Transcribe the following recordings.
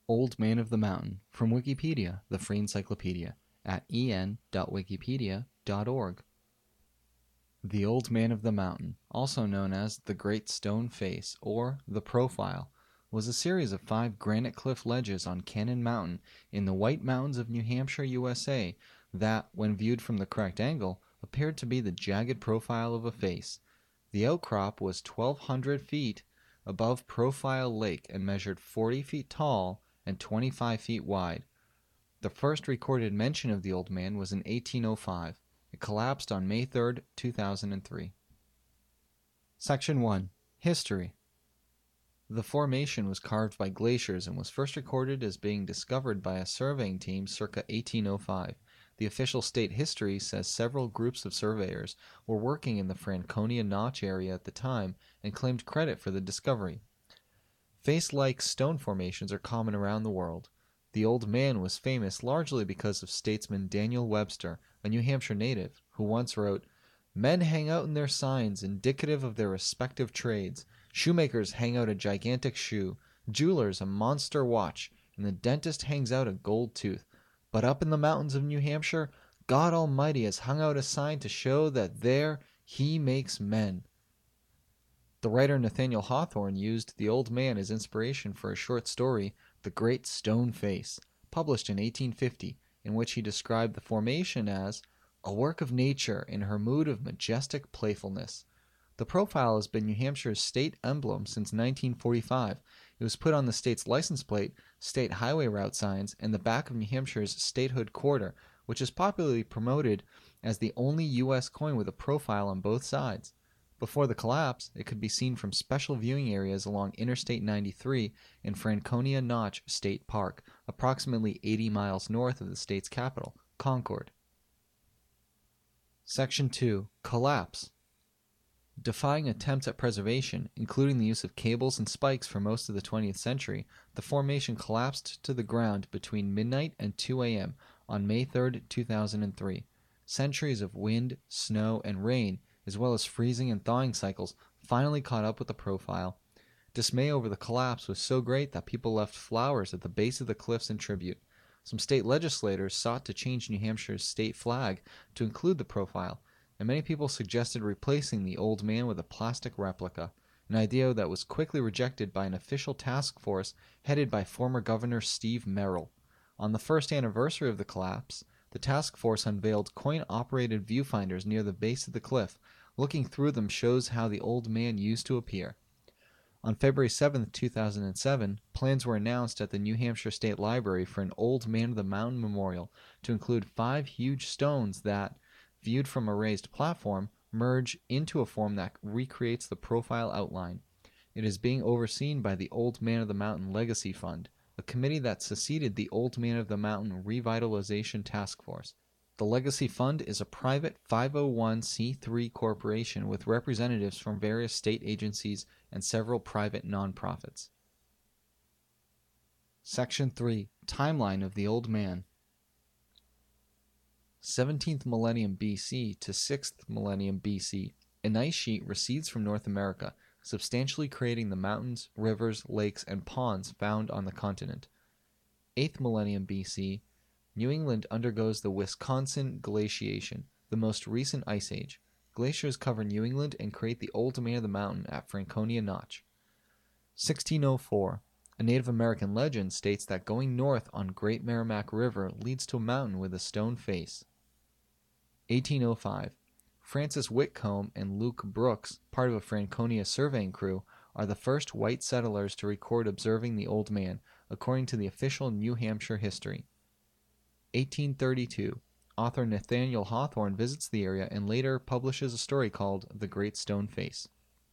Old Man of the Mountain, from Wikipedia, the free encyclopedia, at en.wikipedia.org. The Old Man of the Mountain, also known as the Great Stone Face or the Profile, was a series of 5 granite cliff ledges on Cannon Mountain in the White Mountains of New Hampshire, USA, that, when viewed from the correct angle, appeared to be the jagged profile of a face. The outcrop was 1,200 feet above Profile Lake and measured 40 feet tall and 25 feet wide. The first recorded mention of the Old Man was in 1805. It collapsed on May 3, 2003. Section 1. History. The formation was carved by glaciers and was first recorded as being discovered by a surveying team circa 1805. The official state history says several groups of surveyors were working in the Franconia Notch area at the time and claimed credit for the discovery. Face-like stone formations are common around the world. The Old Man was famous largely because of statesman Daniel Webster, a New Hampshire native, who once wrote, "Men hang out in their signs indicative of their respective trades. Shoemakers hang out a gigantic shoe, jewelers a monster watch, and the dentist hangs out a gold tooth. But up in the mountains of New Hampshire, God Almighty has hung out a sign to show that there He makes men." The writer Nathaniel Hawthorne used the Old Man as inspiration for a short story, The Great Stone Face, published in 1850, in which he described the formation as a work of nature in her mood of majestic playfulness. The profile has been New Hampshire's state emblem since 1945. It was put on the state's license plate, state highway route signs, and the back of New Hampshire's statehood quarter, which is popularly promoted as the only U.S. coin with a profile on both sides. Before the collapse, it could be seen from special viewing areas along Interstate 93 in Franconia Notch State Park, approximately 80 miles north of the state's capital, Concord. Section 2. Collapse. Defying attempts at preservation, including the use of cables and spikes for most of the 20th century, the formation collapsed to the ground between midnight and 2 a.m. on May 3, 2003. Centuries of wind, snow, and rain, as well as freezing and thawing cycles, finally caught up with the profile. Dismay over the collapse was so great that people left flowers at the base of the cliffs in tribute. Some state legislators sought to change New Hampshire's state flag to include the profile, and many people suggested replacing the Old Man with a plastic replica, an idea that was quickly rejected by an official task force headed by former Governor Steve Merrill. On the first anniversary of the collapse, the task force unveiled coin-operated viewfinders near the base of the cliff. Looking through them shows how the Old Man used to appear. On February 7, 2007, plans were announced at the New Hampshire State Library for an Old Man of the Mountain memorial to include 5 huge stones that, viewed from a raised platform, merge into a form that recreates the profile outline. It is being overseen by the Old Man of the Mountain Legacy Fund, a committee that succeeded the Old Man of the Mountain Revitalization Task Force. The Legacy Fund is a private 501c3 corporation with representatives from various state agencies and several private nonprofits. Section 3. Timeline of the Old Man. 17th millennium BC to 6th millennium BC, an ice sheet recedes from North America, substantially creating the mountains, rivers, lakes, and ponds found on the continent. 8th millennium BC, New England undergoes the Wisconsin glaciation, the most recent ice age. Glaciers cover New England and create the Old Man of the Mountain at Franconia Notch. 1604, a Native American legend states that going north on Great Merrimack River leads to a mountain with a stone face. 1805, Francis Whitcomb and Luke Brooks, part of a Franconia surveying crew, are the first white settlers to record observing the Old Man, according to the official New Hampshire history. 1832, author Nathaniel Hawthorne visits the area and later publishes a story called The Great Stone Face.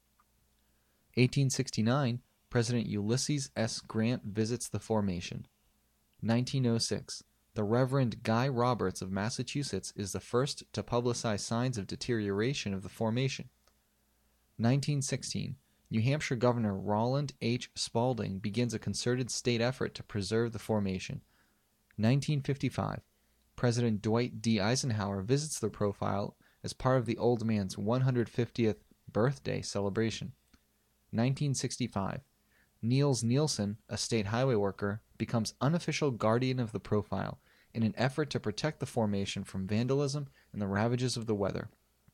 1869, President Ulysses S. Grant visits the formation. 1906, the Reverend Guy Roberts of Massachusetts is the first to publicize signs of deterioration of the formation. 1916, New Hampshire Governor Roland H. Spalding begins a concerted state effort to preserve the formation. 1955, President Dwight D. Eisenhower visits the profile as part of the Old Man's 150th birthday celebration. 1965, Niels Nielsen, a state highway worker, becomes unofficial guardian of the profile in an effort to protect the formation from vandalism and the ravages of the weather.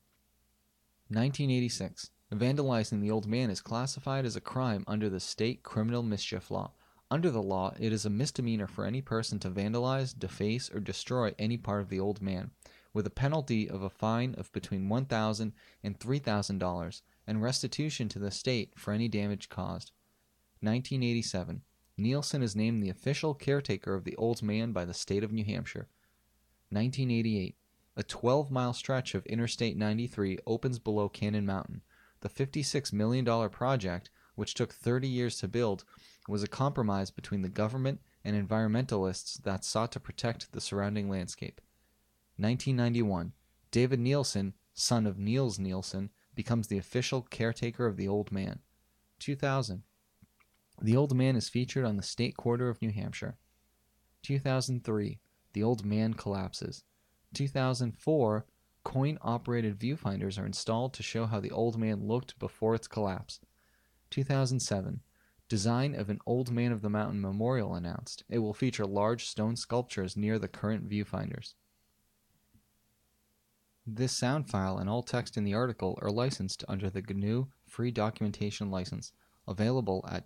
1986. Vandalizing the Old Man is classified as a crime under the state criminal mischief law. Under the law, it is a misdemeanor for any person to vandalize, deface, or destroy any part of the Old Man, with a penalty of a fine of between $1,000 and $3,000 and restitution to the state for any damage caused. 1987. Nielsen is named the official caretaker of the Old Man by the state of New Hampshire. 1988. A 12-mile stretch of Interstate 93 opens below Cannon Mountain. The $56 million project, which took 30 years to build, was a compromise between the government and environmentalists that sought to protect the surrounding landscape. 1991. David Nielsen, son of Niels Nielsen, becomes the official caretaker of the Old Man. 2000. The Old Man is featured on the state quarter of New Hampshire. 2003. The Old Man collapses. 2004. Coin-operated viewfinders are installed to show how the Old Man looked before its collapse. 2007. Design of an Old Man of the Mountain memorial announced. It will feature large stone sculptures near the current viewfinders. This sound file and all text in the article are licensed under the GNU Free Documentation License, available at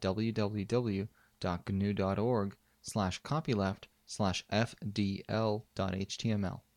www.gnu.org/copyleft/fdl.html.